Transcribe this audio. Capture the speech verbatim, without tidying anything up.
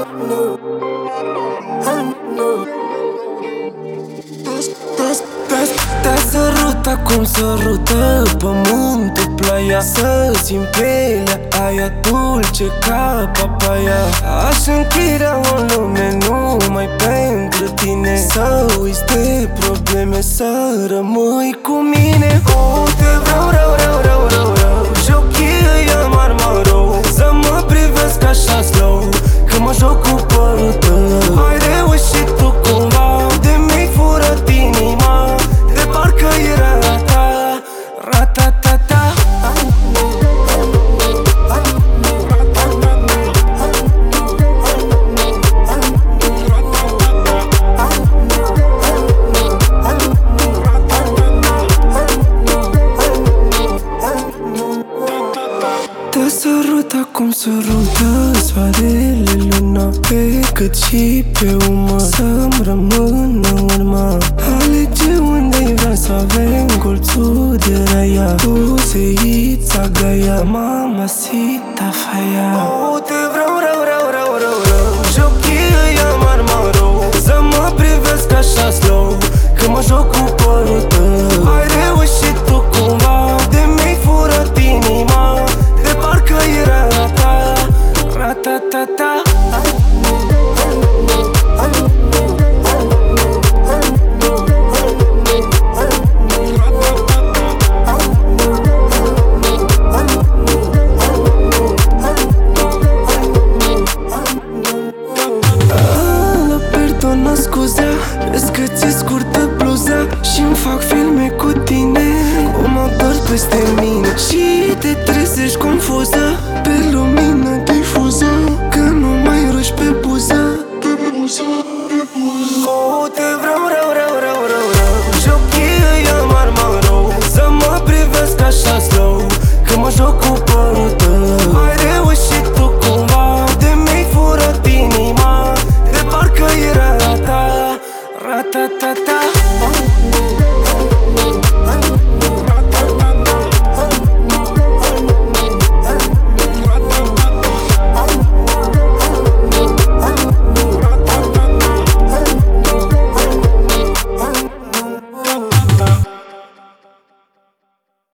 Te sărută cum sărută pământul, ploaia, să simt pielea aia dulce ca papaya. Aș închide o lume numai pentru tine, să uiți de probleme, să rămâi cu mine. Oh, te vreau rău, rău, rău, rău, rău, și ochii îi amar mărou, să mă privesc așa slow când mă joc cu părul tău. Ai reușit tu cumva, de mi-ai furat inima, de parcă era a ta, ra-ta-ta-ta. Te sărută cum sărută soarele, luna, pe cât și pe umăr, să-mi rămână urma. Alege unde-i vrea să avem colțul de raia, tu seița gaia, mamacita faia. Oh, te vreau rău, rău, rău, rău, rău, și ochii îi amar mărou, să mă privesc așa slow când mă joc cu părul tău. Ai reușit tu cumva, de mi-ai furat inima, de parcă era a ta, ra-ta-ta-ta. Perdona, scuza, vezi că ți-e scurtă bluza și-mi fac filme cu tine, cum ador peste mine, și te trezești confuză pe lumină difuză, că nu mai roși pe buză, pe buză, pe buză. Oh, te vreau rău, rău, rău, rău, rău, și ochii îi amar mărou, să mă privesc așa slow când mă joc cu părul tău. Ai reușit tu cumva, de mi-ai furat inima, de parcă era a ta, ra-ta-ta-ta.